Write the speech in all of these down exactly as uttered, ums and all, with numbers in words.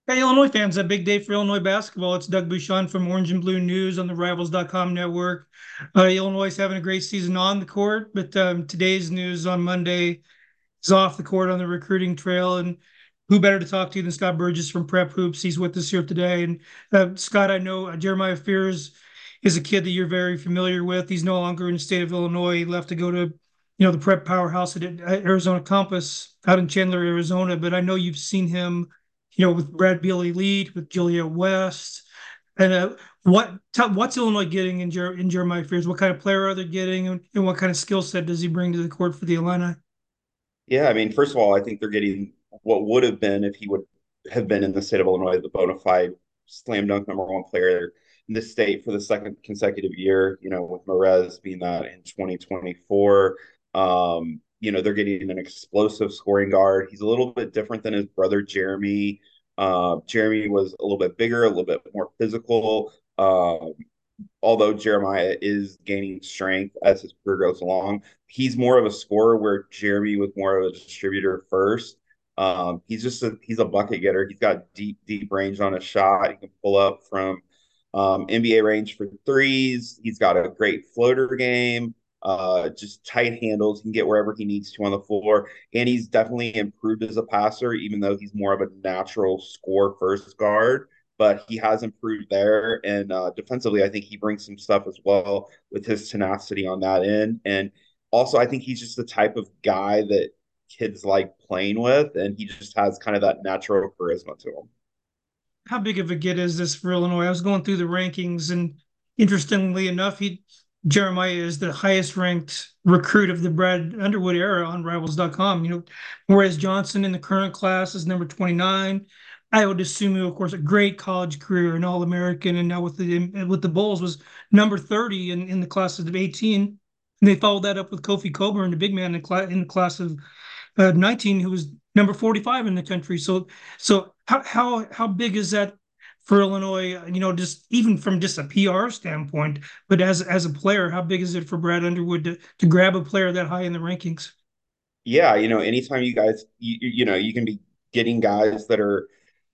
Hey, Illinois fans, a big day for Illinois basketball. It's Doug Bouchon from Orange and Blue News on the Rivals dot com network. Uh, Illinois is having a great season on the court, but um, today's news on Monday is off the court on the recruiting trail. And who better to talk to than Scott Burgess from Prep Hoops? He's with us here today. And uh, Scott, I know uh, Jeremiah Fears is a kid that you're very familiar with. He's no longer in the state of Illinois. He left to go to, you know, the prep powerhouse at Arizona Campus out in Chandler, Arizona. But I know you've seen him, you know, with Brad Beal Elite, with Julia West. And uh, what what's Illinois getting in, Jer- in Jeremiah Fears? What kind of player are they getting, and, and what kind of skill set does he bring to the court for the Illini? Yeah, I mean, first of all, I think they're getting what would have been if he would have been in the state of Illinois, the bona fide slam dunk number one player in the state for the second consecutive year, you know, with Merez being that in twenty twenty-four. Um, you know, they're getting an explosive scoring guard. He's a little bit different than his brother Jeremy. Uh, Jeremy was a little bit bigger, a little bit more physical. Um, although Jeremiah is gaining strength as his career goes along, he's more of a scorer where Jeremy was more of a distributor first. Um, he's just a he's a bucket getter. He's got deep deep range on his shot. He can pull up from um, N B A range for threes. He's got a great floater game. Uh, just tight handles. He can get wherever he needs to on the floor, and he's definitely improved as a passer, even though he's more of a natural score first guard, but he has improved there. And uh, defensively, I think he brings some stuff as well with his tenacity on that end. And also, I think he's just the type of guy that kids like playing with, and he just has kind of that natural charisma to him. How big of a get is this for Illinois? I was going through the rankings, and interestingly enough, he Jeremiah is the highest ranked recruit of the Brad Underwood era on Rivals dot com. You know, whereas Johnson in the current class is number twenty-nine. I would assume, of course, a great college career, an All American, and now with the with the Bulls was number thirty in, in the class of eighteen. And they followed that up with Kofi Coburn, the big man in the, class, in the class of uh, nineteen, who was number forty-five in the country. So, so how how how big is that for Illinois? You know, just even from just a P R standpoint, but as as a player, how big is it for Brad Underwood to to grab a player that high in the rankings? Yeah, you know, anytime you guys, you, you know, you can be getting guys that are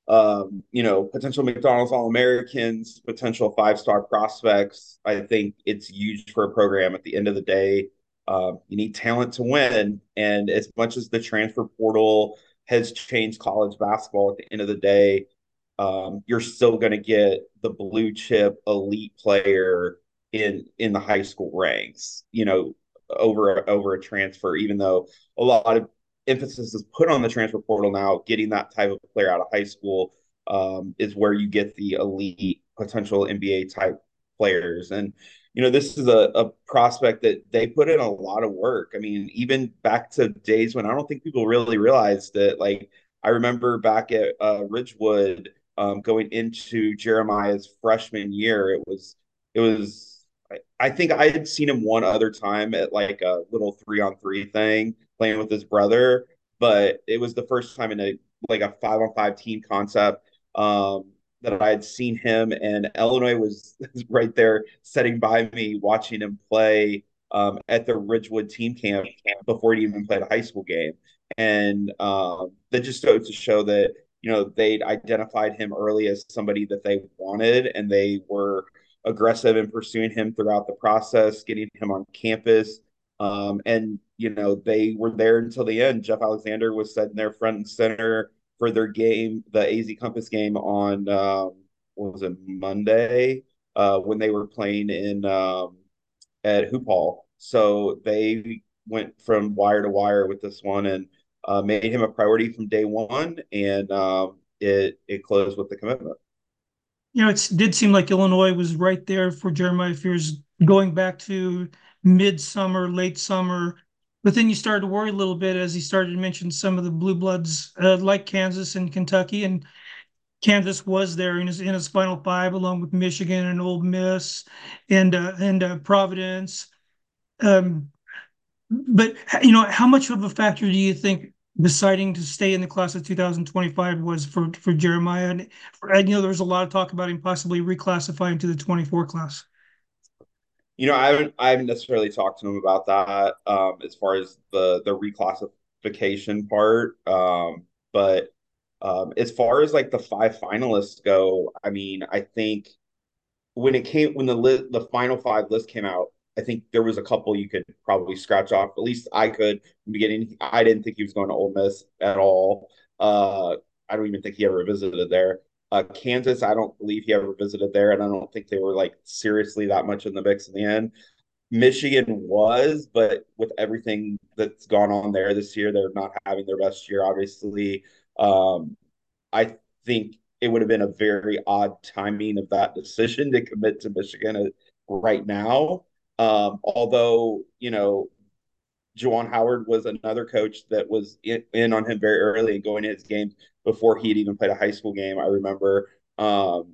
um, you know, potential McDonald's All Americans, potential five star prospects. I think it's huge for a program. At the end of the day, um, you need talent to win. And as much as the transfer portal has changed college basketball, at the end of the day, um, you're still going to get the blue chip elite player in in the high school ranks. You know, over over a transfer, even though a lot of emphasis is put on the transfer portal now. Getting that type of player out of high school um, is where you get the elite potential N B A type players. And, you know, this is a, a prospect that they put in a lot of work. I mean, even back to days when I don't think people really realized that, like, I remember back at uh, Ridgewood um, going into Jeremiah's freshman year, it was, it was, I think I had seen him one other time at like a little three on three thing playing with his brother, but it was the first time in a like a five on five team concept um, that I had seen him, and Illinois was right there sitting by me watching him play um, at the Ridgewood team camp before he even played a high school game, and um, that just goes to show that you know they'd identified him early as somebody that they wanted, and they were aggressive in pursuing him throughout the process, getting him on campus. Um, and, you know, they were there until the end. Jeff Alexander was sitting there front and center for their game, the A Z Compass game on, um, what was it, Monday, uh, when they were playing in um, at Hoop Hall. So they went from wire to wire with this one and uh, made him a priority from day one. And um, it, it closed with the commitment. You know, it did seem like Illinois was right there for Jeremiah Fears going back to midsummer, late summer. But then you started to worry a little bit as he started to mention some of the blue bloods uh, like Kansas and Kentucky, and Kansas was there in his in his final five, along with Michigan and Ole Miss and uh, and uh, Providence. Um, but you know, how much of a factor do you think deciding to stay in the class of two thousand twenty-five was for for Jeremiah? And, for, and you know, there was a lot of talk about him possibly reclassifying to the twenty-four class. You know, I haven't I haven't necessarily talked to him about that um, as far as the the reclassification part. Um, but um, as far as like the five finalists go, I mean, I think when it came when the li- the final five list came out, I think there was a couple you could probably scratch off. At least I could in the beginning. I didn't think he was going to Ole Miss at all. Uh, I don't even think he ever visited there. Uh, Kansas, I don't believe he ever visited there, and I don't think they were like seriously that much in the mix in the end. Michigan was, but with everything that's gone on there this year, they're not having their best year, obviously. Um, I think it would have been a very odd timing of that decision to commit to Michigan right now. Um, although, you know, Juwan Howard was another coach that was in, in on him very early and going to his games before he had even played a high school game. I remember. Um,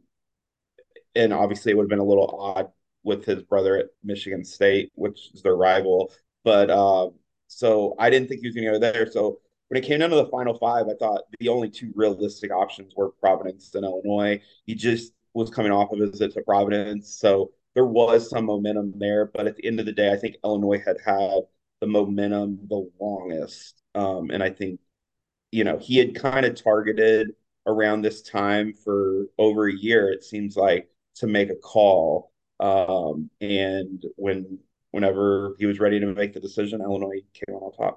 and obviously it would have been a little odd with his brother at Michigan State, which is their rival. But uh, so I didn't think he was going to go there. So when it came down to the final five, I thought the only two realistic options were Providence and Illinois. He just was coming off of a visit to Providence, so there was some momentum there. But at the end of the day, I think Illinois had had the momentum the longest, um, and I think you know he had kind of targeted around this time for over a year. It seems like to make a call. Um, and when whenever he was ready to make the decision, Illinois came on top.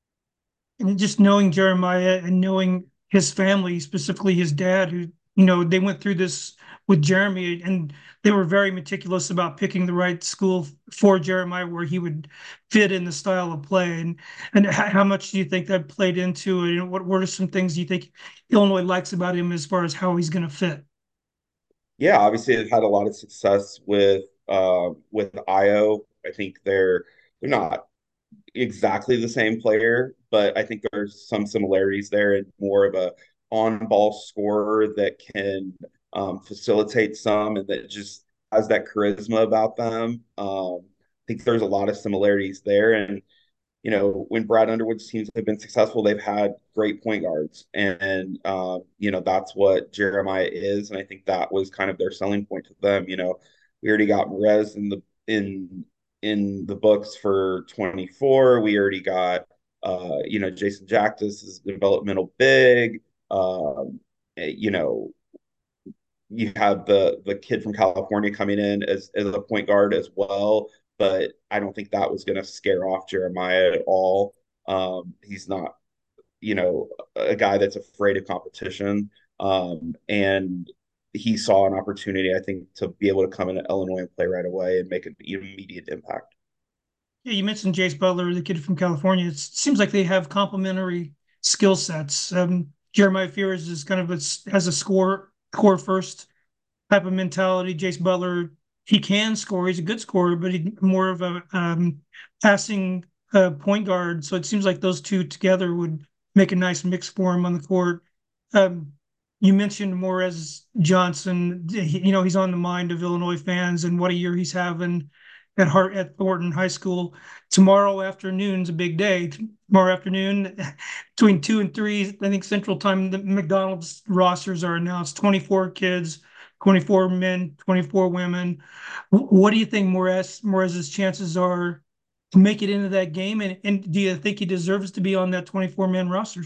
And just knowing Jeremiah and knowing his family, specifically his dad, who, you know, they went through this with Jeremy and they were very meticulous about picking the right school for Jeremiah where he would fit in the style of play. And and how much do you think that played into it? And what, what are some things you think Illinois likes about him as far as how he's going to fit? Yeah, obviously they've had a lot of success with uh, with Io. I think they're they're not exactly the same player, but I think there's some similarities there and more of a on-ball scorer that can um, facilitate some and that just has that charisma about them. Um, I think there's a lot of similarities there, and you know, when Brad Underwood's teams have been successful, they've had great point guards, and um, you know that's what Jeremiah is, and I think that was kind of their selling point to them. You know, we already got Merez in the in in the books for twenty-four. We already got uh, you know Jason Jactus is developmental big. Um, eh, you know, you have the the kid from California coming in as as a point guard as well, but I don't think that was going to scare off Jeremiah at all. Um, he's not, you know, a guy that's afraid of competition, um, and he saw an opportunity, I think, to be able to come into Illinois and play right away and make an immediate impact. Yeah, you mentioned Jace Butler, the kid from California. It seems like they have complementary skill sets. Um, Jeremiah Fears is kind of a, has a score core first type of mentality. Jace Butler, he can score. He's a good scorer, but he's more of a um, passing uh, point guard. So it seems like those two together would make a nice mix for him on the court. Um, you mentioned Morez Johnson. He, you know, he's on the mind of Illinois fans and what a year he's having at Hart at Thornton High School. Tomorrow afternoon's a big day. Tomorrow afternoon, between two and three, I think Central Time, the McDonald's rosters are announced. twenty-four kids, twenty-four men, twenty-four women. What do you think Morez Morez's chances are to make it into that game? And, and do you think he deserves to be on that twenty-four man roster?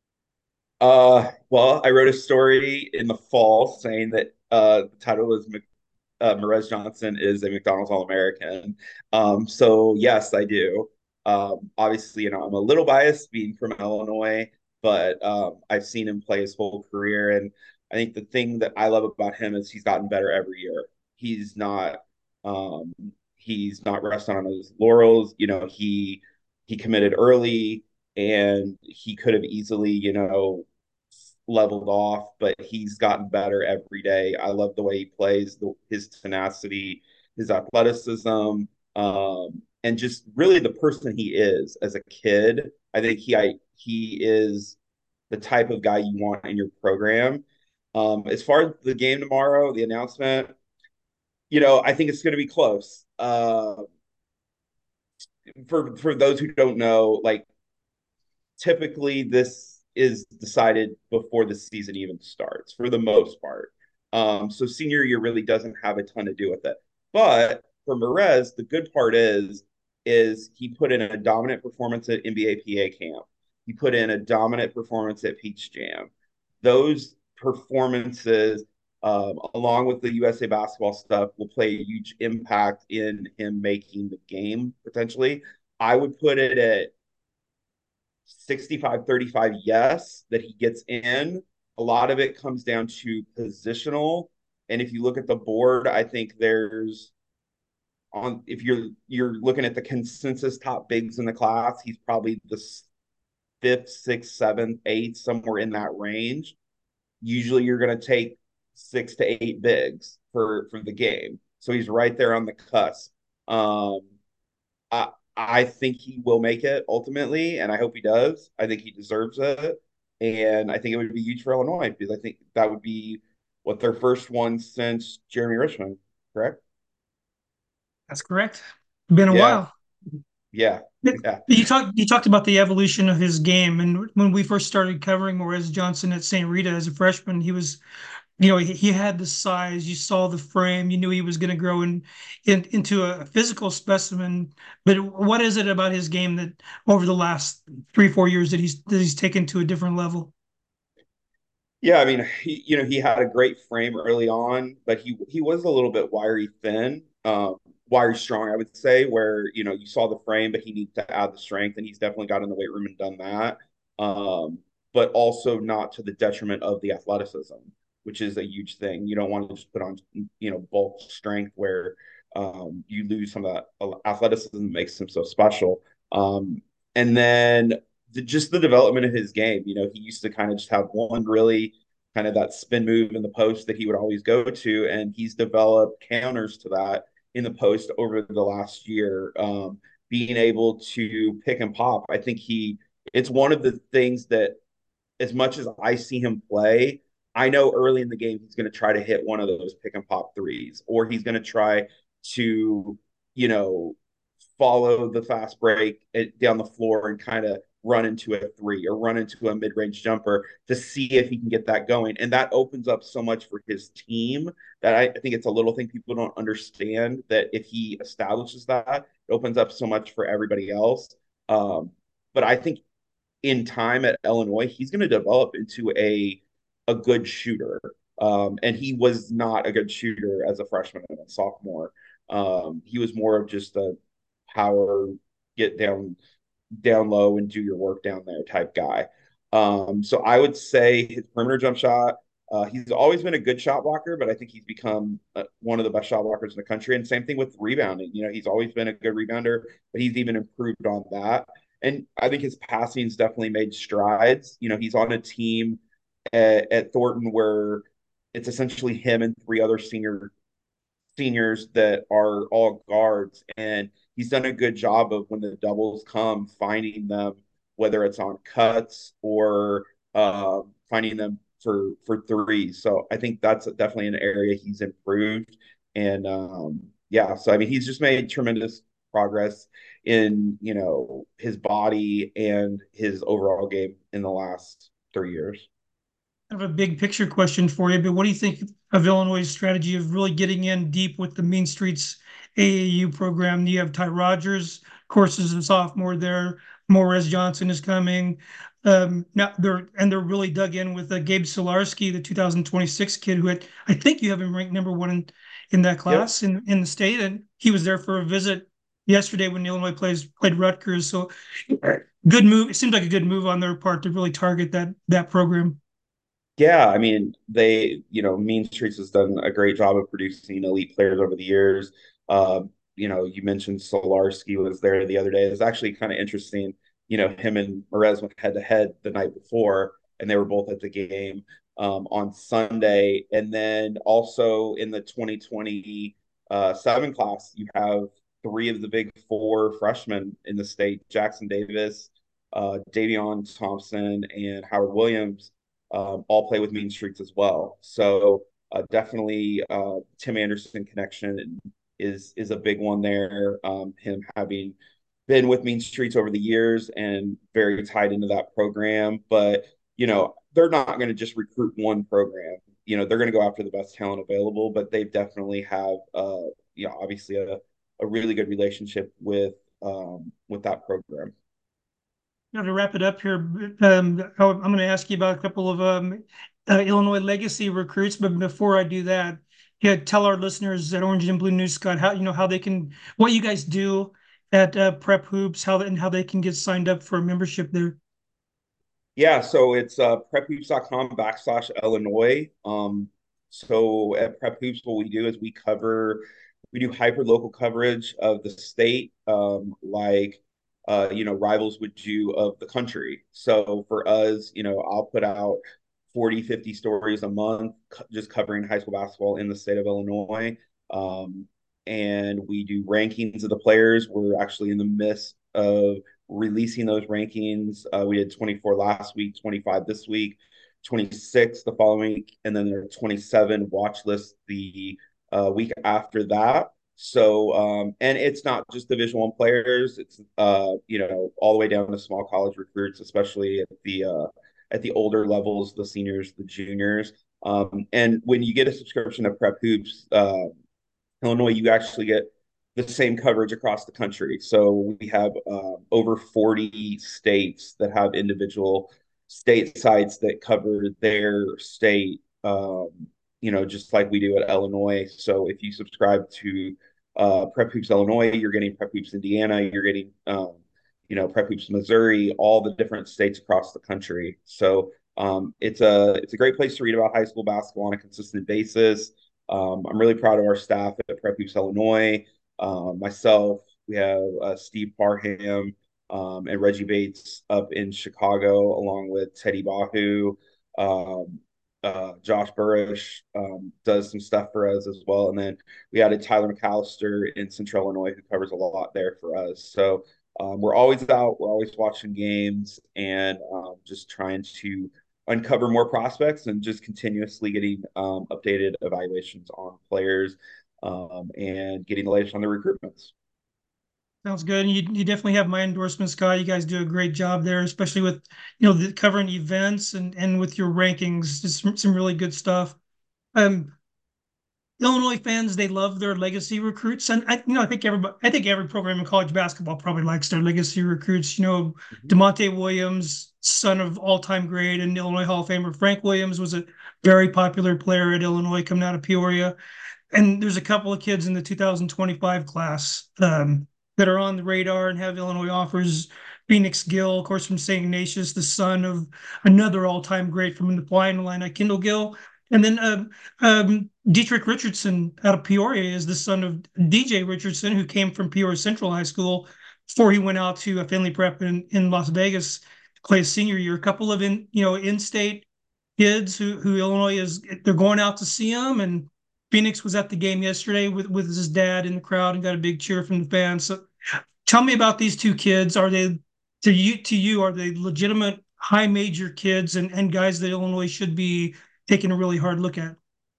Uh, well, I wrote a story in the fall saying that uh, the title is uh, Merez Johnson is a McDonald's All American. Um, so yes, I do. Um, obviously, you know, I'm a little biased being from Illinois, but um, I've seen him play his whole career, and I think the thing that I love about him is he's gotten better every year. He's not um, he's not resting on his laurels. You know, he he committed early, and he could have easily, you know, leveled off, but he's gotten better every day. I love the way he plays, the, his tenacity, his athleticism, um, and just really the person he is as a kid. I think he I, he is the type of guy you want in your program. Um, as far as the game tomorrow, the announcement, you know, I think it's going to be close. Uh, for for those who don't know, like typically this is decided before the season even starts for the most part. Um, so senior year really doesn't have a ton to do with it. But for Merez, the good part is is he put in a dominant performance at N B A P A camp. He put in a dominant performance at Peach Jam. those performances, um, along with the U S A basketball stuff, will play a huge impact in him making the game potentially. I would put it at sixty-five thirty-five, yes, that he gets in. A lot of it comes down to positional. And if you look at the board, I think there's on if you're you're looking at the consensus top bigs in the class, he's probably the fifth, sixth, seventh, eighth, somewhere in that range. Usually you're going to take six to eight bigs for for the game. So he's right there on the cusp. Um, I I think he will make it ultimately, and I hope he does. I think he deserves it, and I think it would be huge for Illinois because I think that would be what their first one since Jeremy Richmond, correct? That's correct. Been a Yeah, while. yeah, yeah, You talked you talked about the evolution of his game, and when we first started covering Morez Johnson at Saint Rita as a freshman, he was, you know, he, he had the size. You saw the frame. You knew he was going to grow in, in into a physical specimen. But what is it about his game that over the last three four years that he's that he's taken to a different level? yeah. I mean, he, you know, he had a great frame early on, but he he was a little bit wiry thin, um, wiry strong, I would say. Where you know you saw the frame, but he needs to add the strength, and he's definitely got in the weight room and done that. Um, but also not to the detriment of the athleticism, which is a huge thing. You don't want to just put on you know bulk strength where um, you lose some of that athleticism that makes him so special. Um, and then the, just the development of his game. You know, he used to kind of just have one really kind of that spin move in the post that he would always go to, and he's developed counters to that in the post over the last year. Um, being able to pick and pop, I think he it's one of the things that as much as I see him play, I know early in the game he's going to try to hit one of those pick and pop threes, or he's going to try to, you know, follow the fast break down the floor and kind of run into a three or run into a mid-range jumper to see if he can get that going. And that opens up so much for his team that I, I think it's a little thing people don't understand, that if he establishes that, it opens up so much for everybody else. Um, but I think in time at Illinois, he's going to develop into a a good shooter. Um, and he was not a good shooter as a freshman and a sophomore. Um, he was more of just a power, get down down low and do your work down there type guy. Um, so I would say his perimeter jump shot. Uh, he's always been a good shot blocker, but I think he's become uh, one of the best shot blockers in the country. And same thing with rebounding. You know, he's always been a good rebounder, but he's even improved on that. And I think his passing's definitely made strides. You know, he's on a team at, at Thornton where it's essentially him and three other senior seniors that are all guards, and he's done a good job of when the doubles come, finding them, whether it's on cuts or uh, finding them for for threes. So I think that's definitely an area he's improved, and um, yeah, so I mean he's just made tremendous progress in you know his body and his overall game in the last three years. I have a big picture question for you, but what do you think of Illinois' strategy of really getting in deep with the Mean Streets A A U program? You have Ty Rogers, of course, as a sophomore there. Morez Johnson is coming. Um, now they're and they're really dug in with uh, Gabe Solarski, the two thousand twenty-six kid, who had, I think you have him ranked number one in, in that Yep. class in, in the state, and he was there for a visit yesterday when Illinois plays played Rutgers. So good move. It seems like a good move on their part to really target that that program. Yeah, I mean, they, you know, Mean Streets has done a great job of producing elite players over the years. Uh, you know, you mentioned Solarski was there the other day. It's actually kind of interesting. You know, him and Perez went head to head the night before, and they were both at the game um, on Sunday. And then also in the twenty twenty uh, seven class, you have three of the big four freshmen in the state: Jackson Davis, uh, Davion Thompson, and Howard Williams, um, all play with Mean Streets as well. So uh, definitely uh, Tim Anderson connection is is a big one there. Um, him having been with Mean Streets over the years and very tied into that program, but you know they're not going to just recruit one program. You know they're going to go after the best talent available, but they definitely have uh, you know obviously a, a really good relationship with um, with that program. you know, to wrap it up here, um, I'm going to ask you about a couple of um, uh, Illinois legacy recruits. But before I do that, yeah, tell our listeners at Orange and Blue News, Scott, how you know how they can, what you guys do at uh, Prep Hoops, how and how they can get signed up for a membership there. Yeah, so it's uh, prephoops.com backslash Illinois. Um, so at Prep Hoops, what we do is we cover, we do hyper local coverage of the state, um, like, uh, you know, rivals would do of the country. So for us, you know, I'll put out forty, fifty stories a month co- just covering high school basketball in the state of Illinois. Um, and we do rankings of the players. We're actually in the midst of releasing those rankings. Uh, we did twenty-four last week, twenty-five this week, twenty-six the following week, and then there are twenty-seven watch lists the uh, week after that. So, um, and it's not just Division One players; it's uh, you know all the way down to small college recruits, especially at the uh, at the older levels, the seniors, the juniors. Um, and when you get a subscription to Prep Hoops, uh, Illinois, you actually get the same coverage across the country. So we have uh, over forty states that have individual state sites that cover their state, um, you know, just like we do at Illinois. So if you subscribe to uh, Prep Hoops Illinois, you're getting Prep Hoops Indiana, you're getting, um, you know, Prep Hoops Missouri, all the different states across the country. So um, it's a it's a great place to read about high school basketball on a consistent basis. Um, I'm really proud of our staff at Prep Hoops Illinois. Um, myself, we have uh, Steve Parham um, and Reggie Bates up in Chicago, along with Teddy Bahu. Um, uh, Josh Burrish um, does some stuff for us as well. And then we added Tyler McAllister in Central Illinois, who covers a lot there for us. So um, we're always out, we're always watching games and um, just trying to uncover more prospects and just continuously getting um, updated evaluations on players um, and getting the latest on the recruitments. Sounds good. And you, you definitely have my endorsement, Scott. You guys do a great job there, especially with you know the covering events and and with your rankings. Just some, some really good stuff. Um, Illinois fans, they love their legacy recruits, and I, you know, I think everybody, I think every program in college basketball probably likes their legacy recruits. You know, Mm-hmm. Demonte Williams, son of all-time great and Illinois Hall of Famer Frank Williams, was a very popular player at Illinois coming out of Peoria. And there's a couple of kids in the two thousand twenty-five class um, that are on the radar and have Illinois offers. Phoenix Gill, of course, from Saint Ignatius, the son of another all-time great from the Flying Illini, Kendall Gill. And then um, um, Dietrich Richardson out of Peoria is the son of D J Richardson, who came from Peoria Central High School before he went out to a Finley Prep in, in Las Vegas to play his senior year. A couple of in you know in-state kids who who Illinois is they're going out to see him, and Phoenix was at the game yesterday with with his dad in the crowd and got a big cheer from the fans. So tell me about these two kids. Are they to you to you are they legitimate high major kids and and guys that Illinois should be taking a really hard look at?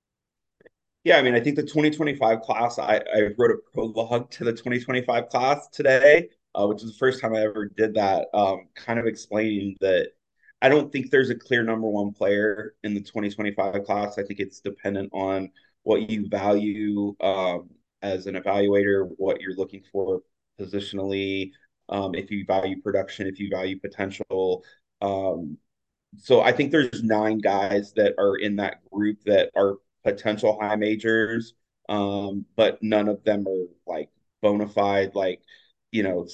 Yeah, I mean, I think the twenty twenty-five class, I, I wrote a prologue to the twenty twenty-five class today, uh, which is the first time I ever did that, um, kind of explaining that I don't think there's a clear number one player in the twenty twenty-five class. I think it's dependent on what you value um, as an evaluator, what you're looking for positionally, um, if you value production, if you value potential. Um, so I think there's nine guys that are in that group that are potential high majors, um, but none of them are like bona fide, like you know,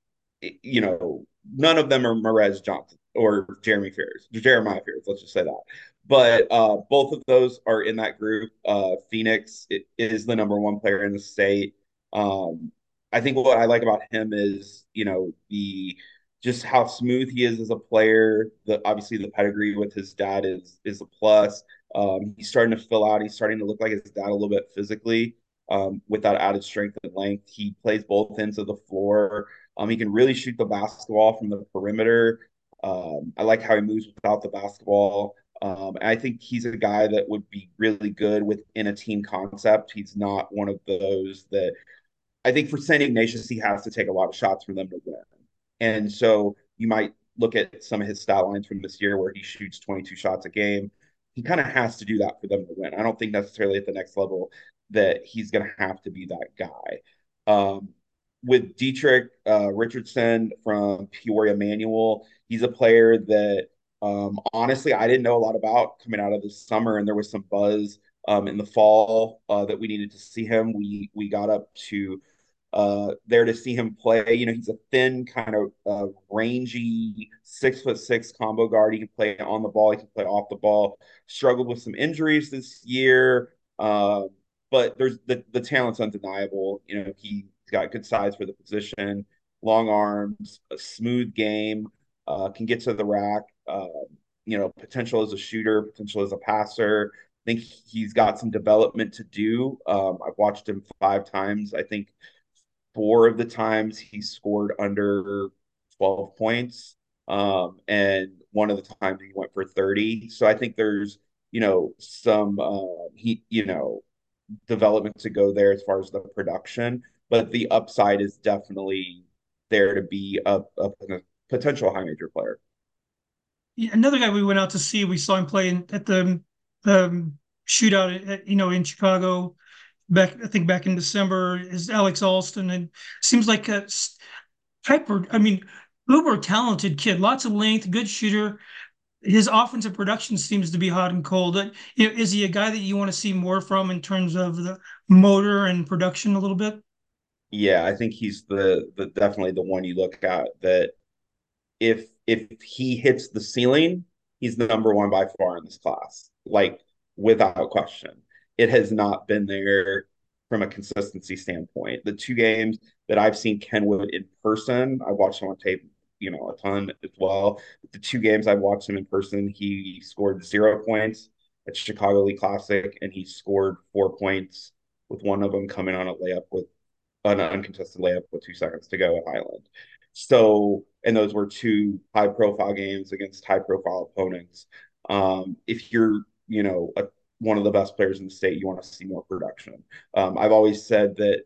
you know, none of them are Merez Johnson or Jeremy Fears, Jeremiah Fears. Let's just say that. But uh, both of those are in that group. Uh, Phoenix is the number one player in the state. Um, I think what I like about him is, you know, the just how smooth he is as a player. The obviously the pedigree with his dad is is a plus. Um, he's starting to fill out. He's starting to look like his dad a little bit physically, um, with that added strength and length. He plays both ends of the floor. Um, he can really shoot the basketball from the perimeter. Um, I like how he moves without the basketball. Um, and I think he's a guy that would be really good within a team concept. He's not one of those that I think for Saint Ignatius, he has to take a lot of shots for them to win. And so you might look at some of his stat lines from this year where he shoots twenty-two shots a game. He kind of has to do that for them to win. I don't think necessarily at the next level that he's going to have to be that guy. Um, with Dietrich uh, Richardson from Peoria Manual, he's a player that um, honestly I didn't know a lot about coming out of the summer, and there was some buzz um, in the fall uh, that we needed to see him. We we got up to uh, there to see him play. You know, he's a thin, kind of uh, rangy, six foot six combo guard. He can play on the ball. He can play off the ball. Struggled with some injuries this year, uh, but there's the the talent's undeniable. You know, he's got good size for the position, long arms, a smooth game, uh, can get to the rack. Uh, you know, potential as a shooter, potential as a passer. I think he's got some development to do. Um, I've watched him five times. I think four of the times he scored under twelve points. Um, and one of the times he went for thirty. So I think there's, you know, some uh, he, you know, development to go there as far as the production, but the upside is definitely there to be a, a potential high major player. Yeah, another guy we went out to see, we saw him playing at the um, shootout, at, you know, in Chicago back, I think back in December, is Alex Alston, and seems like a hyper, I mean, uber talented kid, lots of length, good shooter. His offensive production seems to be hot and cold. Uh, you know, is he a guy that you want to see more from in terms of the motor and production a little bit? Yeah, I think he's the the definitely the one you look at that if if he hits the ceiling, he's the number one by far in this class, like without question. It has not been there from a consistency standpoint. The two games that I've seen Kenwood in person, I watched him on tape, you know, a ton as well. The two games I've watched him in person, he scored zero points at Chicago League Classic, and he scored four points with one of them coming on a layup with an uncontested layup with two seconds to go at Highland. So, and those were two high profile games against high profile opponents. Um, if you're, you know, a, one of the best players in the state, you want to see more production. Um, I've always said that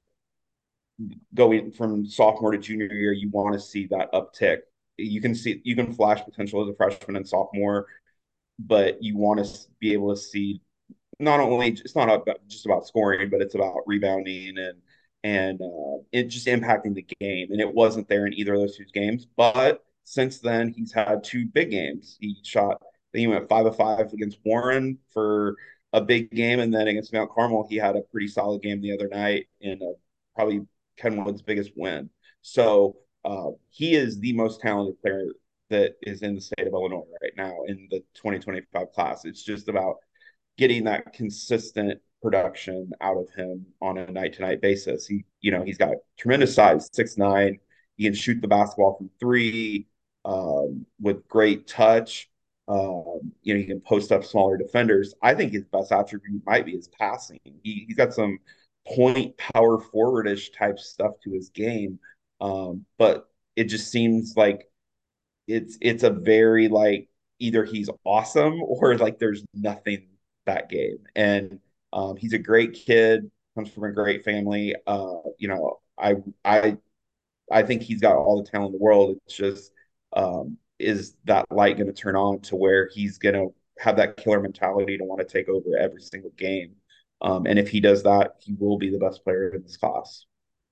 going from sophomore to junior year, you want to see that uptick. You can see, you can flash potential as a freshman and sophomore, but you want to be able to see not only it's not about, just about scoring, but it's about rebounding and and uh, it just impacting the game. And it wasn't there in either of those two games. But since then, he's had two big games. He shot. Then he went five of five against Warren for a big game, and then against Mount Carmel, he had a pretty solid game the other night in a, probably Kenwood's biggest win. So uh, he is the most talented player that is in the state of Illinois right now in the twenty twenty-five class. It's just about getting that consistent production out of him on a night to night basis. He, you know, he's got tremendous size, six nine. He can shoot the basketball from three um, with great touch. Um, you know, he can post up smaller defenders. I think his best attribute might be his passing. He, he's got some point power forwardish type stuff to his game. Um, but it just seems like it's it's a very like either he's awesome or like there's nothing that game. And um, he's a great kid, comes from a great family. Uh, you know, I I I think he's got all the talent in the world. It's just um, is that light going to turn on to where he's going to have that killer mentality to want to take over every single game. Um, and if he does that, he will be the best player in this class.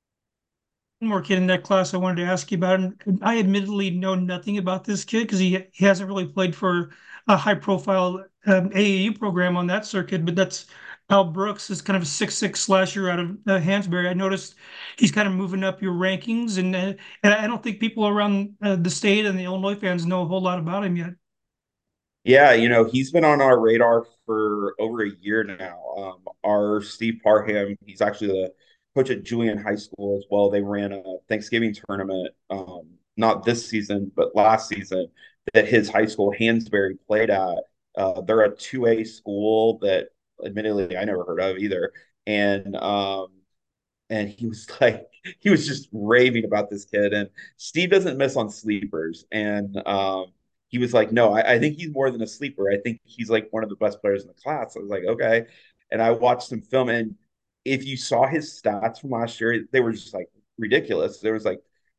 One more kid in that class I wanted to ask you about. And I admittedly know nothing about this kid because he he hasn't really played for a high profile um, A A U program on that circuit. But that's Al Brooks is kind of a six six slasher out of uh, Hansberry. I noticed he's kind of moving up your rankings, and uh, and I don't think people around uh, the state and the Illinois fans know a whole lot about him yet. Yeah, you know, he's been on our radar for over a year now. Um, our Steve Parham, he's actually the coach at Julian High School as well. They ran a Thanksgiving tournament, um, not this season, but last season, that his high school, Hansberry, played at. Uh, they're a two A school that admittedly I never heard of either. And um, and he was like he was just raving about this kid, and Steve doesn't miss on sleepers. And um he was like, no, I, I think he's more than a sleeper. I think he's like one of the best players in the class. I was like, okay. And I watched some film, and if you saw his stats from last year, they were just like ridiculous. There was like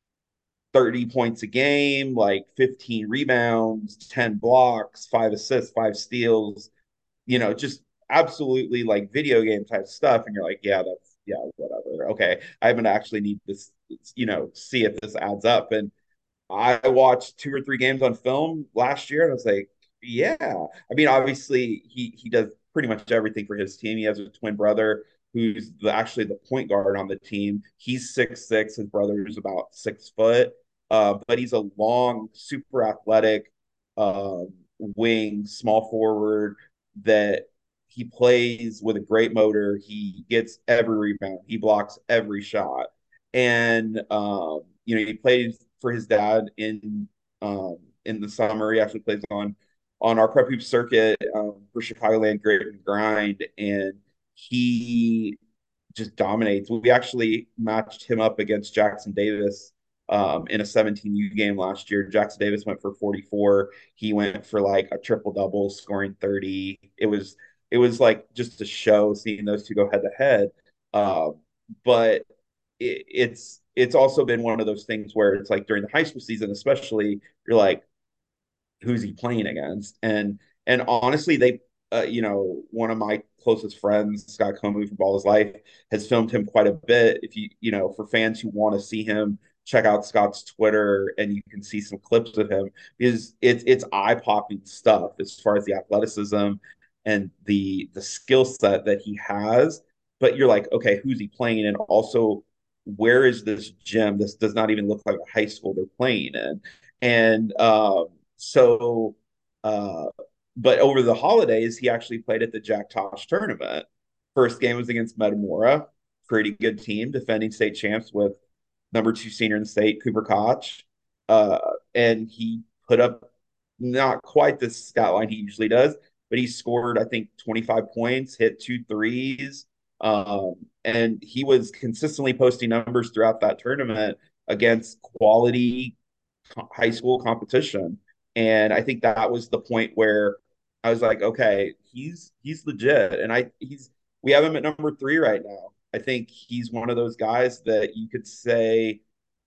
thirty points a game, like fifteen rebounds, ten blocks, five assists, five steals, you know, just absolutely like video game type stuff. And you're like, yeah, that's yeah, whatever. Okay. I'm gonna actually need this you know, see if this adds up. And I watched two or three games on film last year, and I was like, yeah. I mean, obviously, he he does pretty much everything for his team. He has a twin brother who's the, actually the point guard on the team. He's six six. His brother is about six foot, uh, but he's a long, super athletic um, wing, small forward that he plays with a great motor. He gets every rebound. He blocks every shot, and um, you know, he plays for his dad in um, in the summer. He actually plays on on our prep hoop circuit um, for Chicagoland Grit and Grind, and he just dominates. We actually matched him up against Jackson Davis um, in a seventeen U game last year. Jackson Davis went for forty-four. He went for like a triple double, scoring thirty. It was it was like just a show seeing those two go head to head. Uh, but it, it's it's also been one of those things where it's like during the high school season, especially, you're like, who's he playing against? And and honestly, they, uh, you know, one of my closest friends, Scott Comu from Ball His Life, has filmed him quite a bit. If you, you know, for fans who want to see him, check out Scott's Twitter, and you can see some clips of him because it's it's eye popping stuff as far as the athleticism and the the skill set that he has. But you're like, okay, who's he playing? And also, where is this gym? This does not even look like a high school they're playing in. And um, so, uh, but over the holidays, he actually played at the Jack Tosh tournament. First game was against Metamora, pretty good team, defending state champs with number two senior in the state, Cooper Koch. Uh, and he put up not quite the stat line he usually does, but he scored, I think, twenty-five points, hit two threes. Um, and he was consistently posting numbers throughout that tournament against quality high school competition. And I think that was the point where I was like, okay, he's he's legit. And I he's we have him at number three right now. I think he's one of those guys that you could say,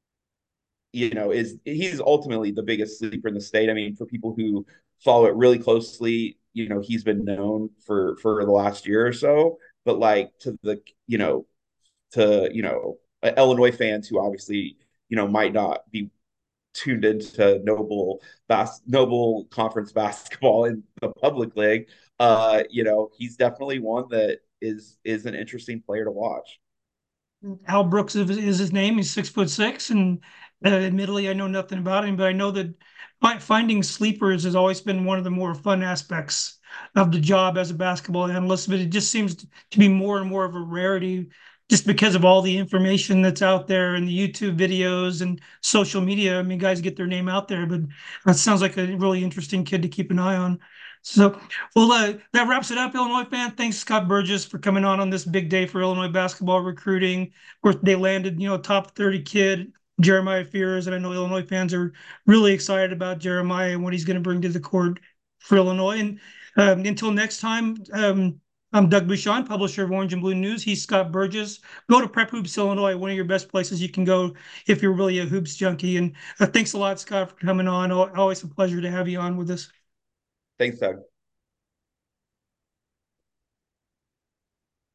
you know, is he's ultimately the biggest sleeper in the state. I mean, for people who follow it really closely, you know, he's been known for for the last year or so. But like to the, you know, to, you know, Illinois fans who obviously, you know, might not be tuned into Noble bas- Noble Conference basketball in the public league, uh, you know, he's definitely one that is is an interesting player to watch. Al Brooks is his name. He's six foot six, and uh, admittedly, I know nothing about him, but I know that finding sleepers has always been one of the more fun aspects of the job as a basketball analyst. But it just seems to be more and more of a rarity, just because of all the information that's out there and the YouTube videos and social media. I mean, guys get their name out there, but that sounds like a really interesting kid to keep an eye on. So, well, uh, that wraps it up, Illinois fan. Thanks, Scott Burgess, for coming on on this big day for Illinois basketball recruiting. Of course, they landed, you know, top thirty kid, Jeremiah Fears, and I know Illinois fans are really excited about Jeremiah and what he's going to bring to the court for Illinois. And um, until next time, um, I'm Doug Bouchon, publisher of Orange and Blue News. He's Scott Burgess. Go to Prep Hoops Illinois, one of your best places you can go if you're really a hoops junkie. And uh, thanks a lot, Scott, for coming on. Always a pleasure to have you on with us. Thanks, Doug.